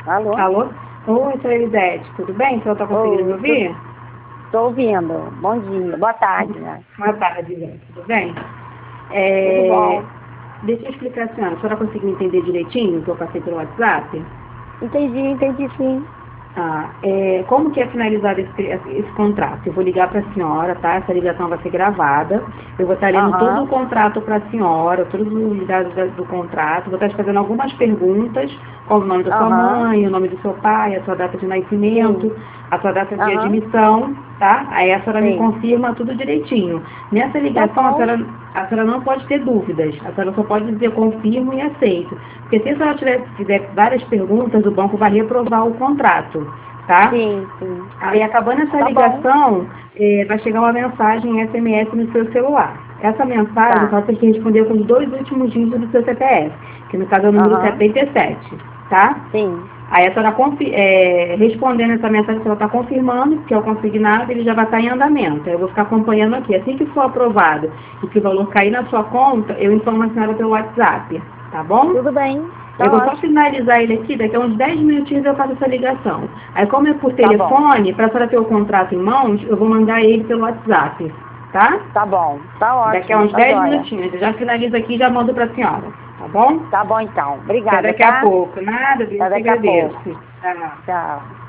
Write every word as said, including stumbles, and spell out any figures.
Alô? Alô? Oi, sou Elisete, tudo bem? Você está conseguindo me ouvir? Estou ouvindo. Bom dia, boa tarde, né? Boa tarde, gente. Tudo bem? Tudo É... bom. Deixa eu explicar a senhora. A senhora conseguiu entender direitinho o que eu passei pelo WhatsApp? Entendi, entendi sim. Ah, é, como que é finalizado esse, esse contrato? Eu vou ligar para a senhora, tá? Essa ligação vai ser gravada. Eu vou estar lendo todo o Aham, contrato para a senhora, todos os dados da- do contrato. Vou estar te fazendo algumas perguntas, como o nome da sua aham, mãe, o nome do seu pai, a sua data de nascimento, sim. a sua data de Aham, admissão, tá? Aí a senhora me sim. confirma tudo direitinho. Nessa Tá ligação, a bom, senhora, a senhora não pode ter dúvidas. A senhora só pode dizer confirmo e aceito. Porque se a senhora tiver, fizer várias perguntas, o banco vai reprovar o contrato, tá? sim, sim. Aí, acabando essa Tá bom, ligação, eh, vai chegar uma mensagem S M S no seu celular. Essa mensagem tá. só tem que responder com os dois últimos dígitos do seu C P F, que no caso é o número Aham, setenta e sete, tá? sim. Aí a senhora confi- eh, respondendo essa mensagem, a senhora está confirmando que é o consignado, ele já vai estar em andamento. Aí eu vou ficar acompanhando aqui. Assim que for aprovado e que o valor cair na sua conta, eu informo a senhora pelo WhatsApp, tá bom? Tudo bem, Eu tá vou só ótimo. finalizar ele aqui, daqui a uns dez minutinhos eu faço essa ligação. Aí, como é por Tá bom, telefone, para a senhora ter o contrato em mãos, eu vou mandar ele pelo WhatsApp, tá? tá bom, tá Daqui a ótimo, uns tá dez joia. minutinhos. Eu já finalizo aqui e já mando para a senhora, tá bom? Tá bom então. Até Obrigada, daqui a tá? pouco. Nada, eu Até te daqui a agradeço. pouco. Tchau. Tchau.